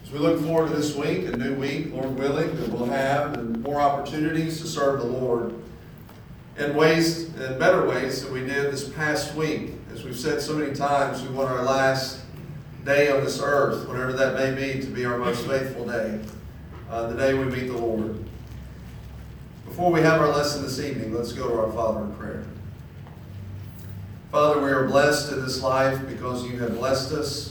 As we look forward to this week, a new week, Lord willing, that we'll have and more opportunities to serve the Lord in better ways than we did this past week. As we've said so many times, we want our last day on this earth, whatever that may be, to be our most faithful day, the day we meet the Lord. Before we have our lesson this evening, let's go to our Father in prayer. Father, we are blessed in this life because you have blessed us.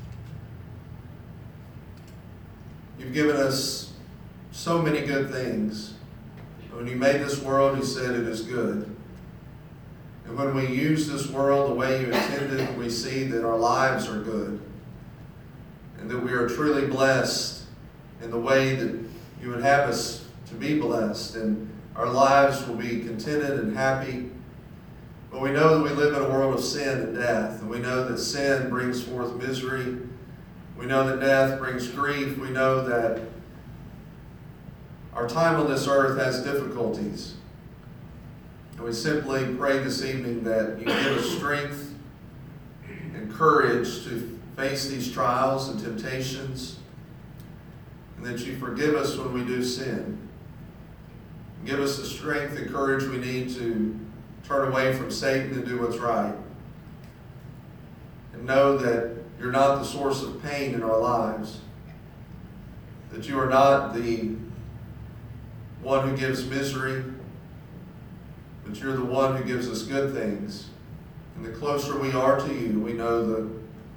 You've given us so many good things. When you made this world, you said it is good. And when we use this world the way you intended, we see that our lives are good. And that we are truly blessed in the way that you would have us to be blessed. And our lives will be contented and happy. But we know that we live in a world of sin and death. And we know that sin brings forth misery. We know that death brings grief. We know that our time on this earth has difficulties. And we simply pray this evening that you give us strength and courage to face these trials and temptations, and that you forgive us when we do sin. Give us the strength and courage we need to turn away from Satan and do what's right. And know that you're not the source of pain in our lives. That you are not the one who gives misery, but you're the one who gives us good things. And the closer we are to you, we know that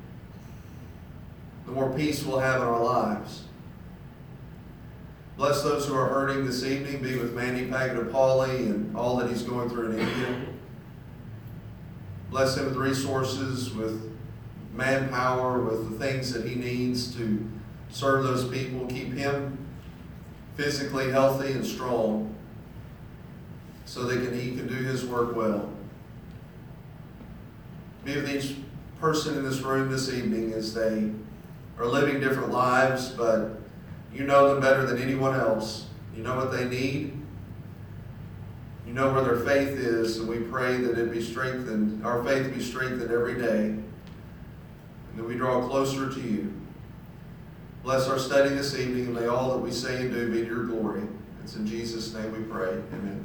the more peace we'll have in our lives. Bless those who are hurting this evening. Be with Manny Paganapalli and all that he's going through in India. Bless him with resources, with manpower, with the things that he needs to serve those people. Keep him physically healthy and strong so that he can do his work well. Be with each person in this room this evening as they are living different lives, but you know them better than anyone else. You know what they need. You know where their faith is, and we pray that it be strengthened, our faith be strengthened every day, and that we draw closer to you. Bless our study this evening, and may all that we say and do be to your glory. It's in Jesus' name we pray. Amen.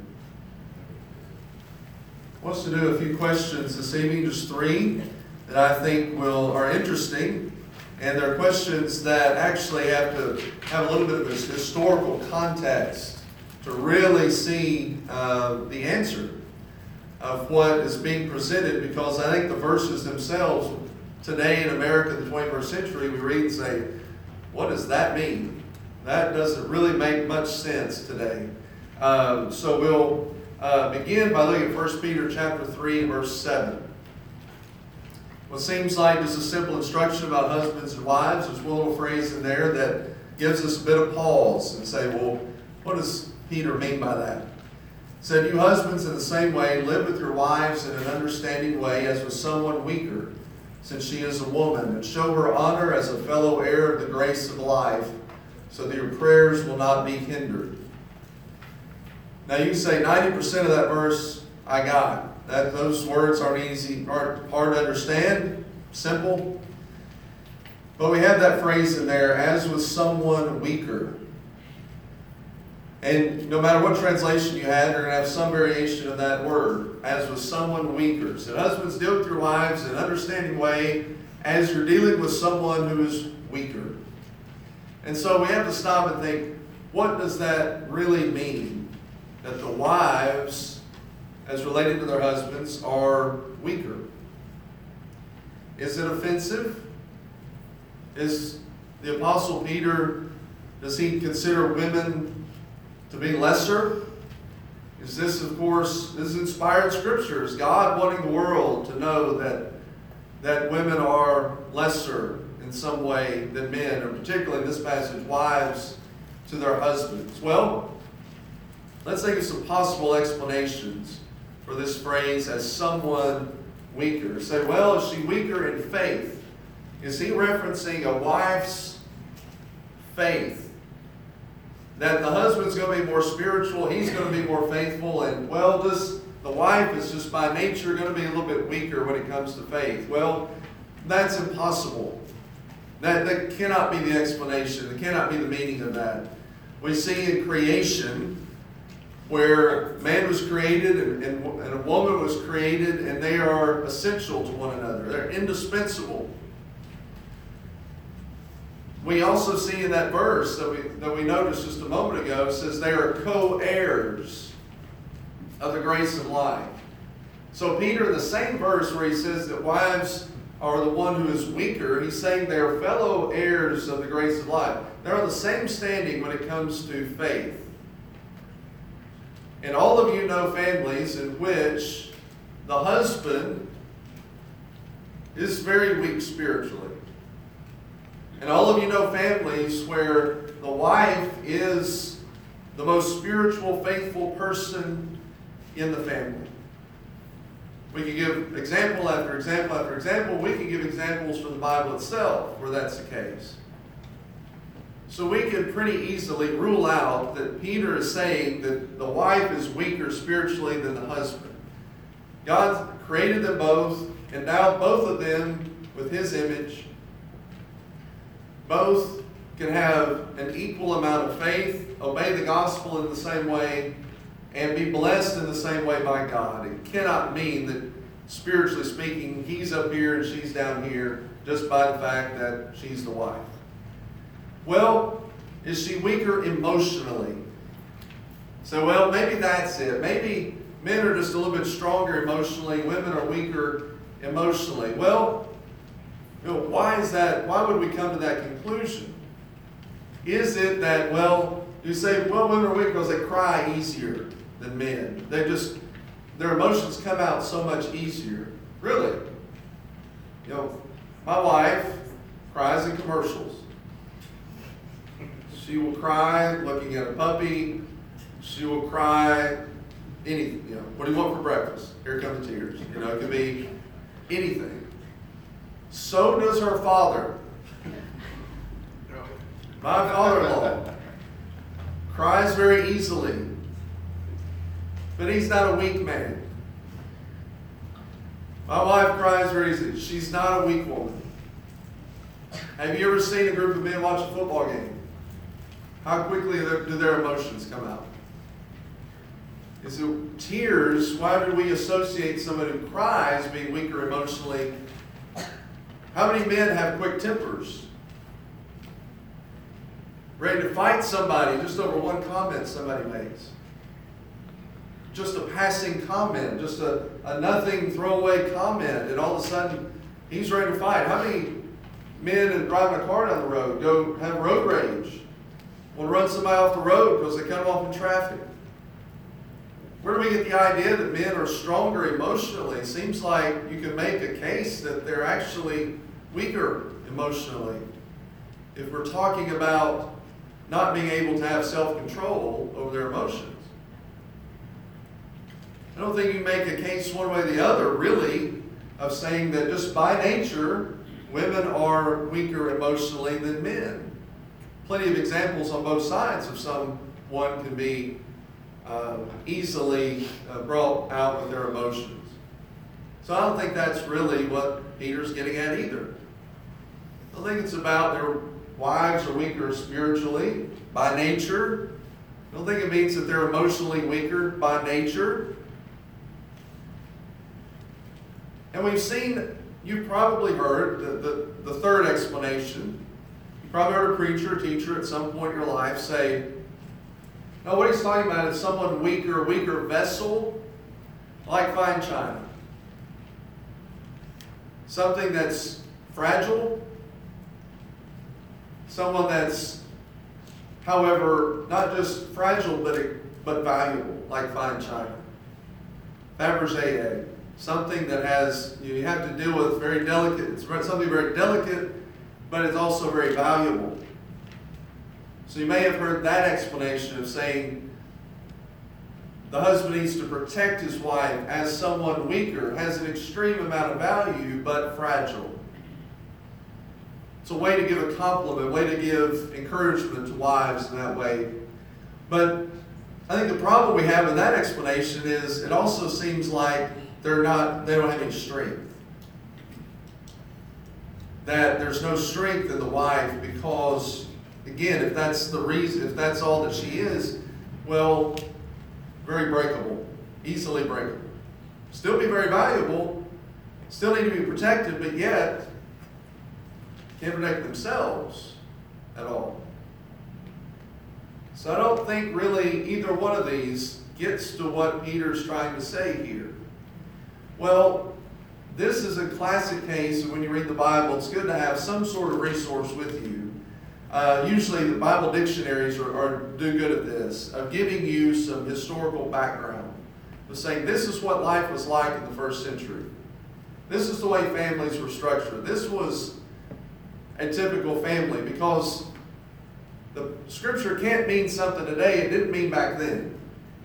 I want us to do a few questions this evening, just three, that I think are interesting. And they're questions that actually have to have a little bit of this historical context to really see the answer of what is being presented, because I think the verses themselves today in America in the 21st century, we read and say, what does that mean? That doesn't really make much sense today. So we'll begin by looking at 1 Peter chapter 3, verse 7. What seems like just a simple instruction about husbands and wives, there's one little phrase in there that gives us a bit of pause and say, well, what does Peter mean by that? He said, you husbands in the same way live with your wives in an understanding way as with someone weaker, since she is a woman, and show her honor as a fellow heir of the grace of life, so that your prayers will not be hindered. Now you say 90% of that verse I got. Those words aren't hard to understand, simple. But we have that phrase in there, as with someone weaker. And no matter what translation you had, you're going to have some variation of that word, as with someone weaker. So husbands, deal with your wives in an understanding way as you're dealing with someone who is weaker. And so we have to stop and think, what does that really mean? That the wives, as related to their husbands, are weaker. Is it offensive? Is the Apostle Peter, does he consider women to be lesser? Is this, of course, this is inspired scripture. Is God wanting the world to know that women are lesser in some way than men, or particularly in this passage, wives to their husbands? Well, let's think of some possible explanations for this phrase, as someone weaker. Say, well, is she weaker in faith? Is he referencing a wife's faith? That the husband's going to be more spiritual, he's going to be more faithful, and well, the wife is just by nature going to be a little bit weaker when it comes to faith. Well, that's impossible. That cannot be the explanation. It cannot be the meaning of that. We see in creation where man was created and a woman was created, and they are essential to one another. They're indispensable. We also see in that verse that we noticed just a moment ago, it says they are co-heirs of the grace of life. So Peter, in the same verse where he says that wives are the one who is weaker, he's saying they are fellow heirs of the grace of life. They're on the same standing when it comes to faith. And all of you know families in which the husband is very weak spiritually. And all of you know families where the wife is the most spiritual, faithful person in the family. We can give example after example after example. We can give examples from the Bible itself where that's the case. So we can pretty easily rule out that Peter is saying that the wife is weaker spiritually than the husband. God created them both, and now both of them, with His image, both can have an equal amount of faith, obey the gospel in the same way, and be blessed in the same way by God. It cannot mean that, spiritually speaking, he's up here and she's down here just by the fact that she's the wife. Well, is she weaker emotionally? So, well, maybe that's it. Maybe men are just a little bit stronger emotionally, women are weaker emotionally. Well, why is that? Why would we come to that conclusion? Is it that, well, you say, well, women are weak because they cry easier than men. Their emotions come out so much easier. Really? My wife cries in commercials. She will cry looking at a puppy. She will cry anything. What do you want for breakfast? Here come the tears. It could be anything. So does her father. My father-in-law cries very easily. But he's not a weak man. My wife cries very easily. She's not a weak woman. Have you ever seen a group of men watch a football game? How quickly do their emotions come out? Is it tears? Why do we associate someone who cries being weaker emotionally? How many men have quick tempers? Ready to fight somebody just over one comment somebody makes. Just a passing comment, just a nothing throwaway comment, and all of a sudden he's ready to fight. How many men that driving a car down the road go have road rage? Want to run somebody off the road because they cut them off in traffic? Where do we get the idea that men are stronger emotionally? It seems like you can make a case that they're actually weaker emotionally. If we're talking about not being able to have self-control over their emotions. I don't think you can make a case one way or the other, really, of saying that just by nature, women are weaker emotionally than men. Plenty of examples on both sides of someone can be easily brought out with their emotions. So I don't think that's really what Peter's getting at either. I think it's about their wives are weaker spiritually by nature. I don't think it means that they're emotionally weaker by nature. And we've seen, you've probably heard the third explanation. You probably heard a preacher or teacher at some point in your life say, no, what he's talking about is someone weaker vessel, like fine china. Something that's fragile. Someone that's, however, not just fragile, but valuable, like fine china. Fabergé. Something that has, you have to deal with very delicate. It's something very delicate, but it's also very valuable. So you may have heard that explanation of saying the husband needs to protect his wife as someone weaker, has an extreme amount of value, but fragile. It's a way to give a compliment, a way to give encouragement to wives in that way. But I think the problem we have in that explanation is it also seems like they don't have any strength. that there's no strength in the wife because, again, if that's the reason, if that's all that she is, well, very breakable, easily breakable. Still be very valuable, still need to be protected, but yet can't protect themselves at all. So I don't think really either one of these gets to what Peter's trying to say here. Well, this is a classic case, and when you read the Bible, it's good to have some sort of resource with you. Usually the Bible dictionaries do good at this, of giving you some historical background, of saying this is what life was like in the first century. This is the way families were structured. This was a typical family, because the Scripture can't mean something today it didn't mean back then.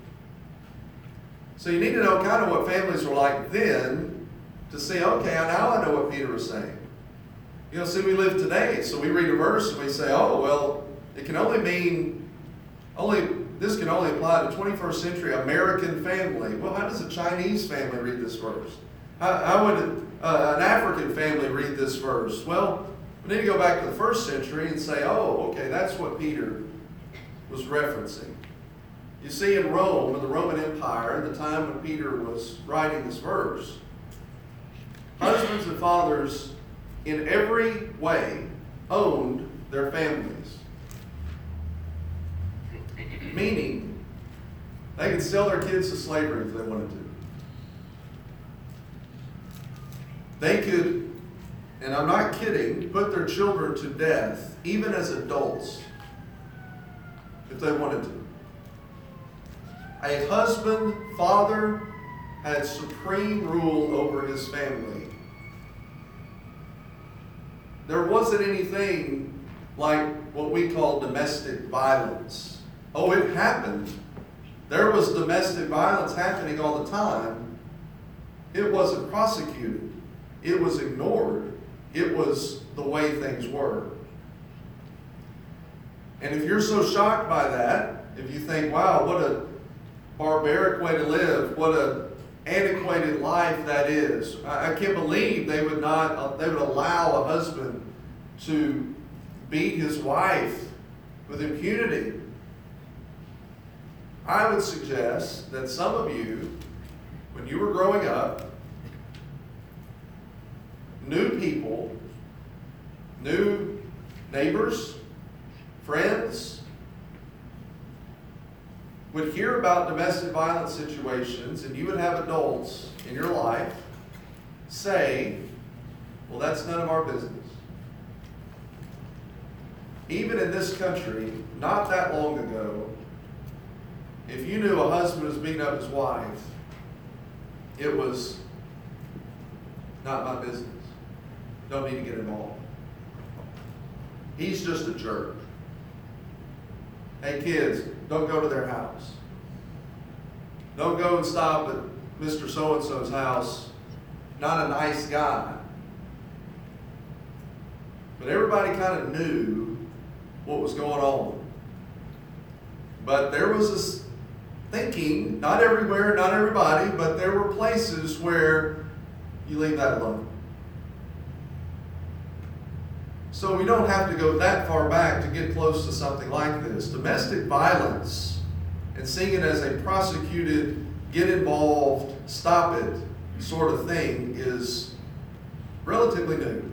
So you need to know kind of what families were like then to see, okay, now I know what Peter was saying. You know, see, we live today, so we read a verse and we say, oh, well, it can only mean, this can only apply to 21st century American family. Well, how does a Chinese family read this verse? How would an African family read this verse? Well, we need to go back to the first century and say, oh, okay, that's what Peter was referencing. You see, in Rome, in the Roman Empire, at the time when Peter was writing this verse, husbands and fathers in every way owned their families. Meaning, they could sell their kids to slavery if they wanted to. They could, and I'm not kidding, put their children to death, even as adults, if they wanted to. A husband, father, had supreme rule over his family. There wasn't anything like what we call domestic violence. Oh, it happened. There was domestic violence happening all the time. It wasn't prosecuted. It was ignored. It was the way things were. And if you're so shocked by that, if you think, wow, what a barbaric way to live, what a antiquated life that is. I can't believe they would allow a husband to beat his wife with impunity. I would suggest that some of you, when you were growing up, knew people, knew neighbors, friends, would hear about domestic violence situations, and you would have adults in your life say, well, that's none of our business. Even in this country, not that long ago, if you knew a husband was beating up his wife, it was not my business. Don't need to get involved. He's just a jerk. Hey kids, don't go to their house. Don't go and stop at Mr. So-and-so's house. Not a nice guy. But everybody kind of knew what was going on. But there was this thinking, not everywhere, not everybody, but there were places where you leave that alone. So we don't have to go that far back to get close to something like this. Domestic violence and seeing it as a prosecuted, get involved, stop it sort of thing is relatively new.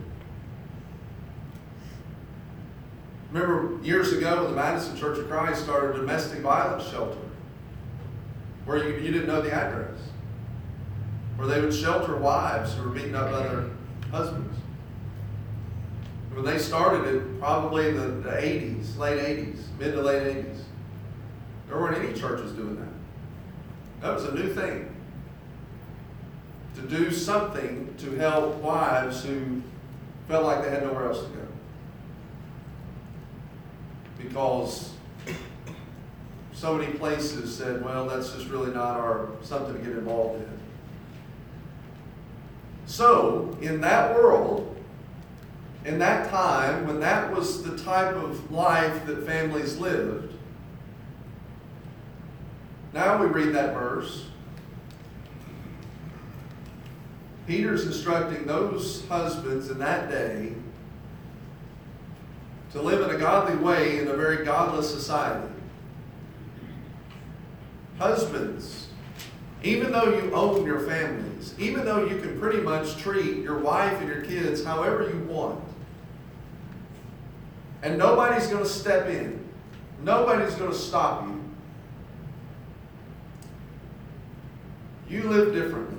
Remember years ago when the Madison Church of Christ started a domestic violence shelter where you didn't know the address, where they would shelter wives who were beaten up by their husbands. When they started it, probably in the 80s, late 80s, mid to late 80s, there weren't any churches doing that. That was a new thing. To do something to help wives who felt like they had nowhere else to go. Because so many places said, well, that's just really not something to get involved in. So, in that world, in that time, when that was the type of life that families lived, now we read that verse. Peter's instructing those husbands in that day to live in a godly way in a very godless society. Husbands, even though you own your families, even though you can pretty much treat your wife and your kids however you want, and nobody's going to step in, nobody's going to stop you, you live differently.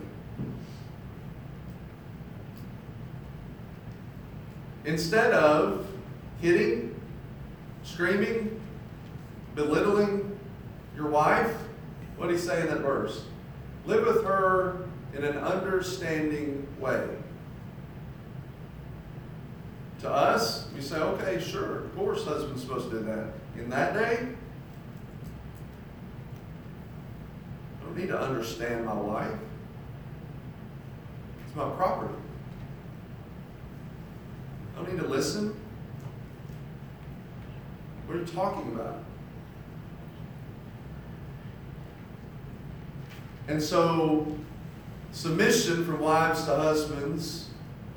Instead of hitting, screaming, belittling your wife, what did he say in that verse? Live with her in an understanding way. To us, we say, okay, sure, of course husband's supposed to do that. In that day, I don't need to understand my wife. It's my property. I don't need to listen. What are you talking about? And so, submission from wives to husbands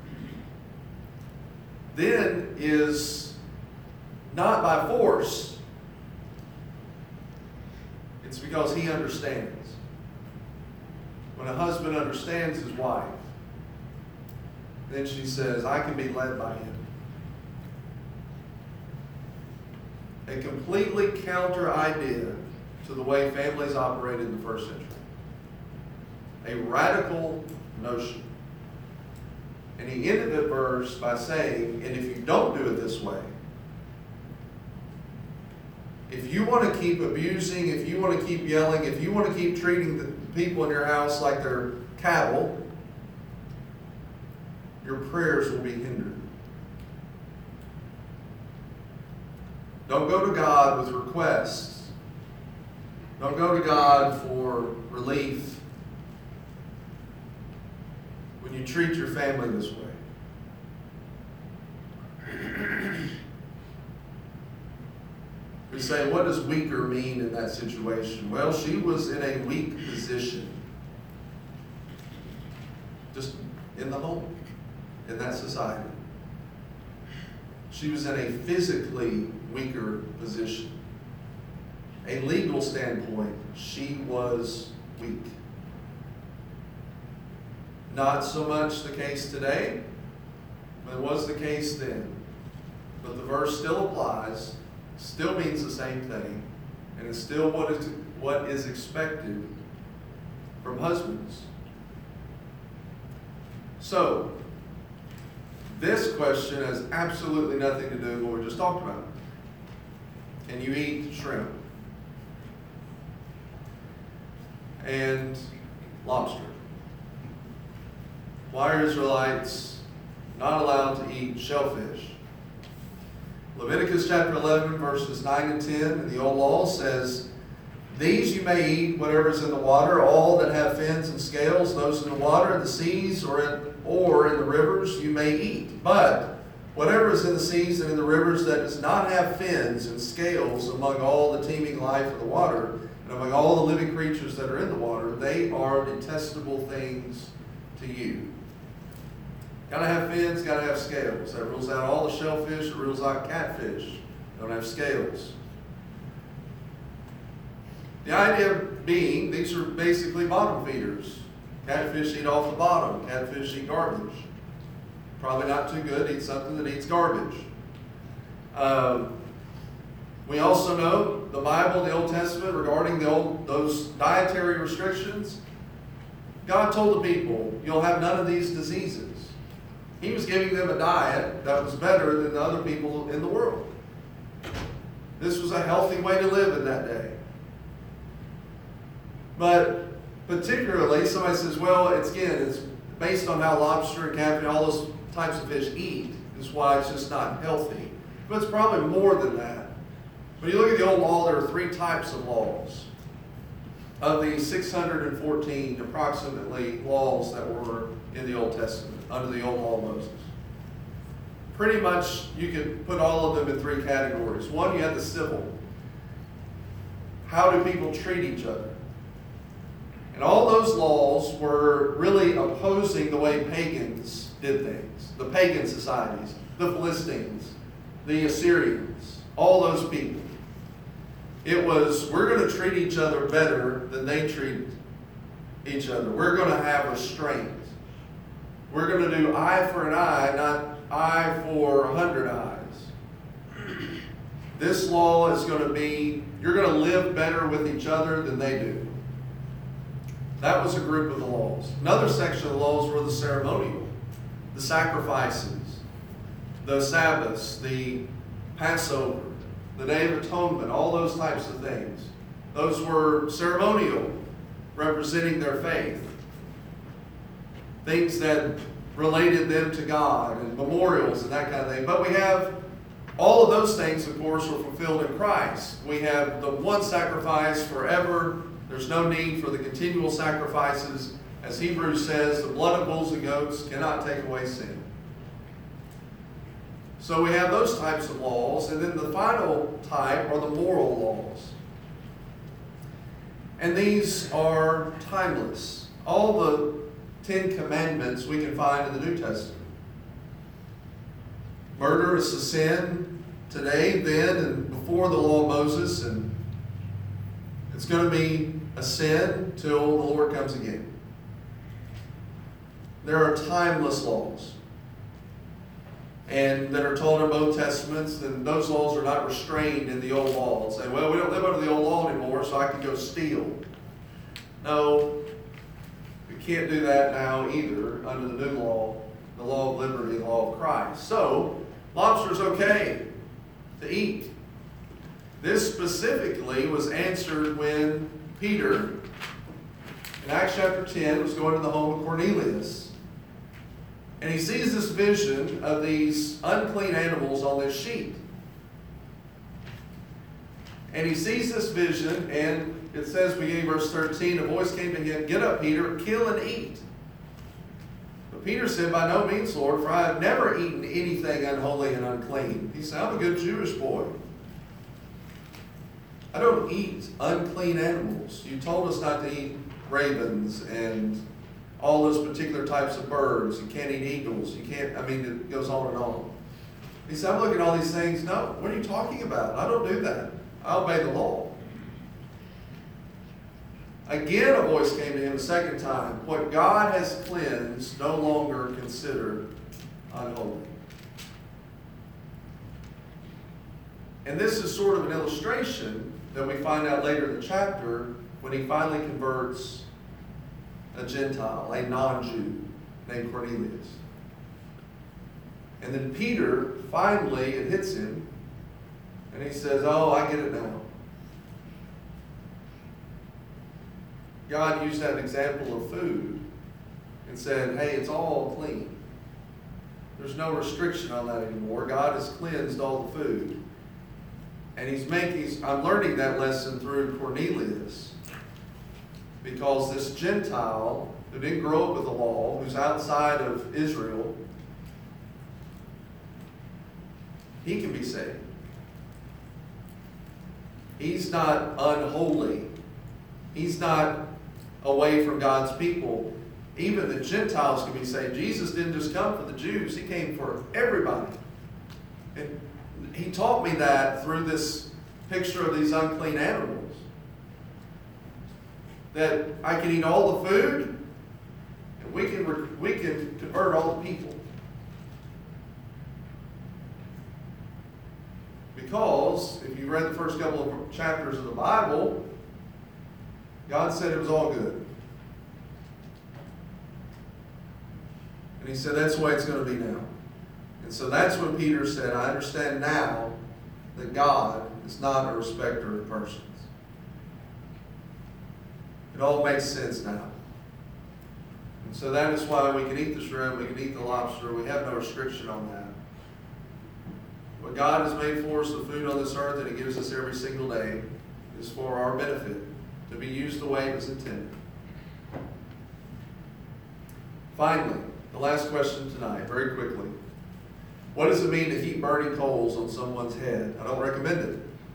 then is not by force. It's because he understands. When a husband understands his wife, then she says, I can be led by him. A completely counter idea to the way families operated in the first century. A radical notion. And he ended the verse by saying, and if you don't do it this way, if you want to keep abusing, if you want to keep yelling, if you want to keep treating the people in your house like they're cattle, your prayers will be hindered. Don't go to God with requests. Don't go to God for relief when you treat your family this way. We say, what does weaker mean in that situation? Well, she was in a weak position. Just in the home, in that society. She was in a physically weaker position. A legal standpoint, she was weak. Not so much the case today, but it was the case then. But the verse still applies, still means the same thing, and it's still what is expected from husbands. So, this question has absolutely nothing to do with what we just talked about. Can you eat shrimp and lobster? Why are Israelites not allowed to eat shellfish? Leviticus chapter 11, verses 9 and 10 in the Old Law says, these you may eat, whatever is in the water, all that have fins and scales, those in the water, in the seas, or in the rivers, you may eat. But whatever is in the seas and in the rivers that does not have fins and scales, among all the teeming life of the water, and among all the living creatures that are in the water, they are detestable things to you. Gotta have fins, gotta have scales. That rules out all the shellfish, it rules out catfish. Don't have scales. The idea being, these are basically bottom feeders. Catfish eat off the bottom. Catfish eat garbage. Probably not too good to eat something that eats garbage. We also know the Bible, the Old Testament, regarding those dietary restrictions. God told the people, you'll have none of these diseases. He was giving them a diet that was better than the other people in the world. This was a healthy way to live in that day. But particularly, somebody says, well, it's based on how lobster and catfish, all those types of fish eat, is why it's just not healthy. But it's probably more than that. When you look at the Old Law, there are 3 types of laws. Of the 614 approximately laws that were in the Old Testament, under the Old Law of Moses. Pretty much, you could put all of them in 3 categories. One, you had the civil. How do people treat each other? And all those laws were really opposing the way pagans did things. The pagan societies, the Philistines, the Assyrians, all those people. It was, we're going to treat each other better than they treat each other. We're going to have restraint. We're going to do eye for an eye, not eye for 100 eyes. This law is going to be, you're going to live better with each other than they do. That was a group of the laws. Another section of the laws were the ceremonial, the sacrifices, the Sabbaths, the Passover, the Day of Atonement, all those types of things. Those were ceremonial, representing their faith. Things that related them to God, and memorials and that kind of thing. But we have all of those things, of course, were fulfilled in Christ. We have the one sacrifice forever. There's no need for the continual sacrifices. As Hebrews says, the blood of bulls and goats cannot take away sin. So we have those types of laws. And then the final type are the moral laws. And these are timeless. All the 10 Commandments we can find in the New Testament. Murder is a sin today, then, and before the law of Moses, and it's going to be a sin till the Lord comes again. There are timeless laws, and that are taught in both testaments, and those laws are not restrained in the old law. And say, well, we don't live under the old law anymore, so I can go steal. No, we can't do that now either under the new law, the law of liberty, the law of Christ. So, lobster's okay to eat. This specifically was answered when Peter, in Acts chapter 10, was going to the home of Cornelius. And he sees this vision of these unclean animals on this sheet. And he sees this vision, and it says, beginning verse 13, a voice came to him, "Get up, Peter, kill and eat." But Peter said, "By no means, Lord, for I have never eaten anything unholy and unclean." He said, "I'm a good Jewish boy. I don't eat unclean animals. You told us not to eat ravens and all those particular types of birds. You can't eat eagles. You can't," it goes on and on. He said, "I'm looking at all these things. No, what are you talking about? I don't do that. I obey the law." Again, a voice came to him a second time. "What God has cleansed, no longer consider unholy." And this is sort of an illustration that we find out later in the chapter when he finally converts a Gentile, a non-Jew named Cornelius. And then Peter, finally, it hits him, and he says, "Oh, I get it now." God used that example of food and said, hey, it's all clean. There's no restriction on that anymore. God has cleansed all the food. And I'm learning that lesson through Cornelius. Because this Gentile who didn't grow up with the law, who's outside of Israel, he can be saved. He's not unholy. He's not away from God's people. Even the Gentiles can be saved. Jesus didn't just come for the Jews. He came for everybody. And he taught me that through this picture of these unclean animals. That I can eat all the food, and we can convert all the people. Because if you read the first couple of chapters of the Bible, God said it was all good. And he said that's the way it's going to be now. And so that's when Peter said, I understand now that God is not a respecter of persons. It all makes sense now. And so that is why we can eat the shrimp, we can eat the lobster, we have no restriction on that. What God has made for us, the food on this earth that He gives us every single day, is for our benefit, to be used the way it was intended. Finally, the last question tonight, very quickly. What does it mean to heap burning coals on someone's head? I don't recommend it.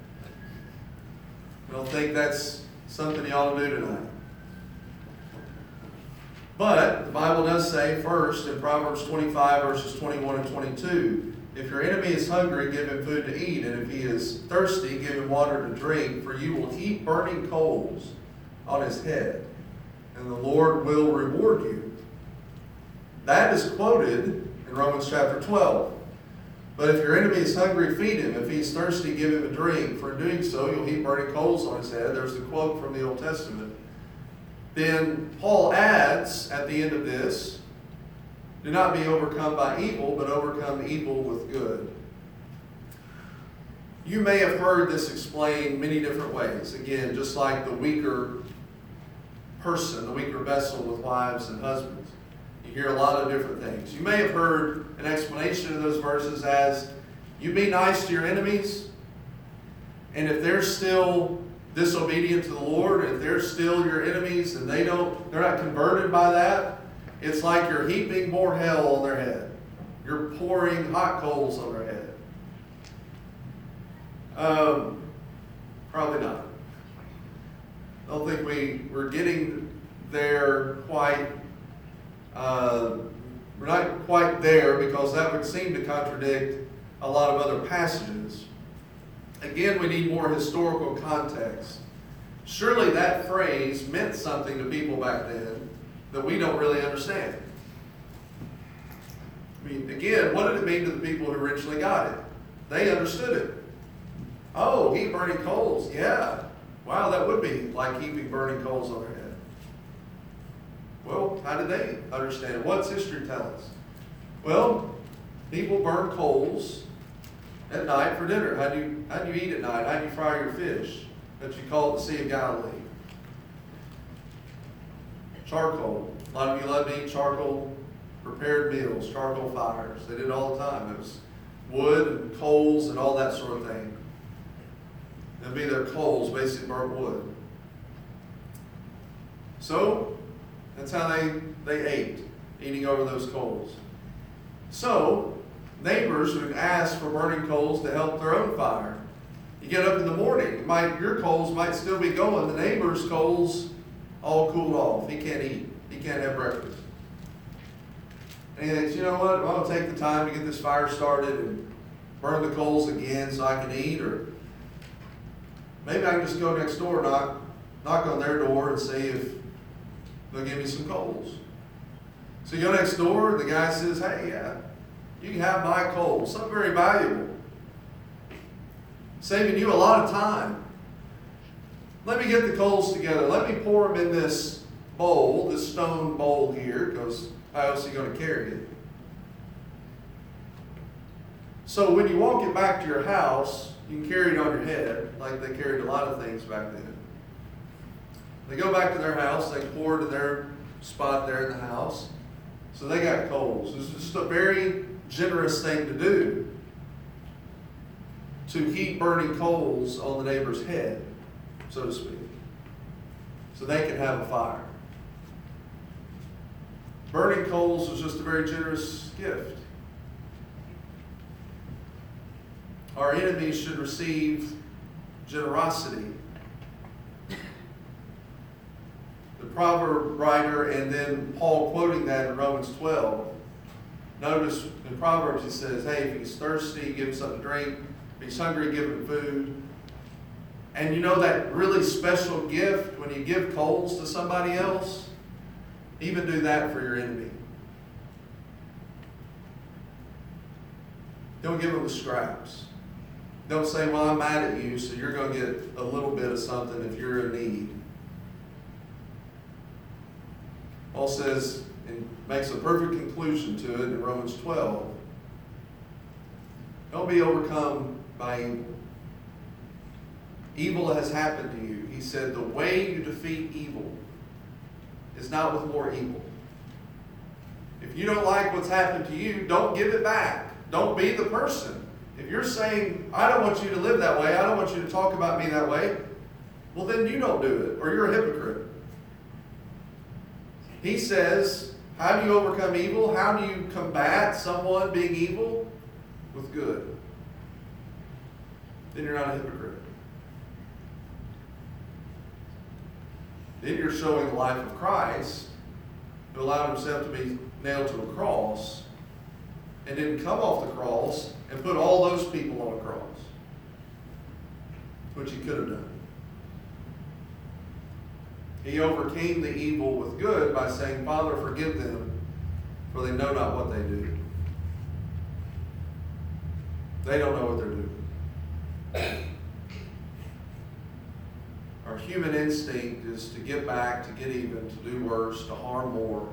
I don't think that's something you ought to do tonight. But the Bible does say first in Proverbs 25 verses 21 and 22, If your enemy is hungry, give him food to eat, and if he is thirsty, give him water to drink, for you will heap burning coals on his head, and the Lord will reward you. That is quoted in Romans chapter 12. But if your enemy is hungry, feed him. If he's thirsty, give him a drink. For in doing so, you'll heap burning coals on his head. There's the quote from the Old Testament. Then Paul adds at the end of this, do not be overcome by evil, but overcome evil with good. You may have heard this explained many different ways. Again, just like the weaker person, the weaker vessel with wives and husbands. You hear a lot of different things. You may have heard an explanation of those verses as, you be nice to your enemies, and if they're still disobedient to the Lord, and if they're still your enemies and they're not converted by that, it's like you're heaping more hell on their head. You're pouring hot coals on their head. Probably not. I don't think we're getting there quite. We're not quite there, because that would seem to contradict a lot of other passages. Again, we need more historical context. Surely that phrase meant something to people back then that we don't really understand. I mean, again, what did it mean to the people who originally got it? They understood it. Oh, heap burning coals. Yeah. Wow, that would be like heaping burning coals on their head. Well, how did they understand it? What's history tell us? Well, people burn coals at night for dinner. How do you eat at night? How do you fry your fish that you call the Sea of Galilee? Charcoal. A lot of you love to eat charcoal prepared meals, charcoal fires. They did it all the time. It was wood and coals and all that sort of thing. It'd be their coals, basically burnt wood. So that's how they ate, eating over those coals. So neighbors would ask for burning coals to help their own fire. You get up in the morning, your coals might still be going. The neighbor's coals all cooled off. He can't eat. He can't have breakfast. And he thinks, you know what? I'm going to take the time to get this fire started and burn the coals again so I can eat. Or maybe I can just go next door, knock on their door and see if they'll give me some coals. So you go next door, and the guy says, hey, yeah, you can have my coals. Something very valuable. Saving you a lot of time. Let me get the coals together. Let me pour them in this bowl, this stone bowl here, because how else are you going to carry it? So when you walk it back to your house, you can carry it on your head, like they carried a lot of things back then. They go back to their house, they pour to their spot there in the house. So they got coals. It's just a very generous thing to do, to heap burning coals on the neighbor's head, so to speak, so they can have a fire. Burning coals was just a very generous gift. Our enemies should receive generosity. The proverb writer, and then Paul quoting that in Romans 12. Notice in Proverbs he says, hey, if he's thirsty, give him something to drink. If he's hungry, give him food. And you know that really special gift when you give coals to somebody else? Even do that for your enemy. Don't give them the scraps. Don't say, well, I'm mad at you, so you're going to get a little bit of something if you're in need. Paul says, and makes a perfect conclusion to it in Romans 12. Don't be overcome by evil. Evil has happened to you. He said, the way you defeat evil is not with more evil. If you don't like what's happened to you, don't give it back. Don't be the person. If you're saying, I don't want you to live that way, I don't want you to talk about me that way, well then you don't do it, or you're a hypocrite. He says, how do you overcome evil? How do you combat someone being evil? With good. Then you're not a hypocrite. Then you're showing the life of Christ, who allowed himself to be nailed to a cross and didn't come off the cross and put all those people on a cross, which he could have done. He overcame the evil with good by saying, Father, forgive them, for they know not what they do. They don't know what they're doing. Our human instinct is to get back, to get even, to do worse, to harm more.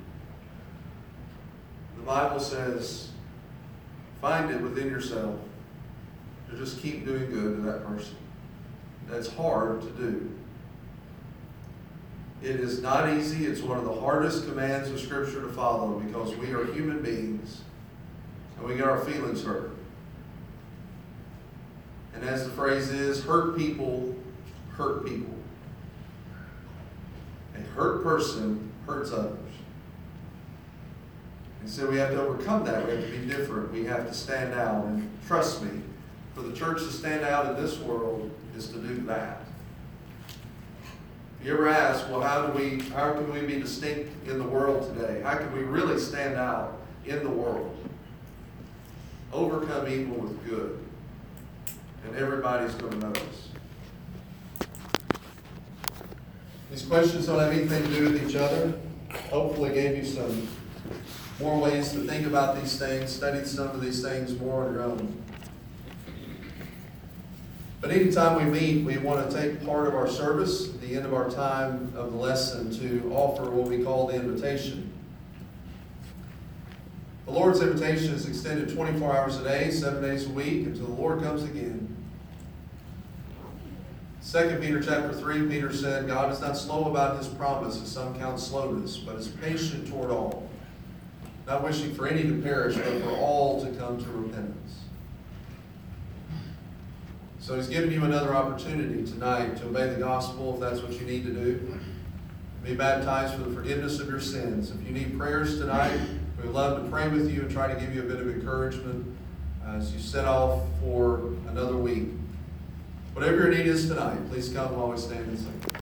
The Bible says, find it within yourself to just keep doing good to that person. That's hard to do. It is not easy. It's one of the hardest commands of Scripture to follow because we are human beings and we get our feelings hurt. And as the phrase is, hurt people hurt people. A hurt person hurts others. And so we have to overcome that. We have to be different. We have to stand out. And trust me, for the church to stand out in this world is to do that. If you ever ask, well, how can we be distinct in the world today? How can we really stand out in the world? Overcome evil with good. And everybody's going to notice. These questions don't have anything to do with each other. Hopefully gave you some more ways to think about these things, studied some of these things more on your own. But anytime we meet, we want to take part of our service at the end of our time of the lesson to offer what we call the invitation. The Lord's invitation is extended 24 hours a day, 7 days a week, until the Lord comes again. 2 Peter chapter 3, Peter said, God is not slow about his promise, as some count slowness, but is patient toward all, not wishing for any to perish, but for all to come to repentance. So he's given you another opportunity tonight to obey the gospel if that's what you need to do. Be baptized for the forgiveness of your sins. If you need prayers tonight, we'd love to pray with you and try to give you a bit of encouragement as you set off for another week. Whatever your need is tonight, please come while we stand and sing.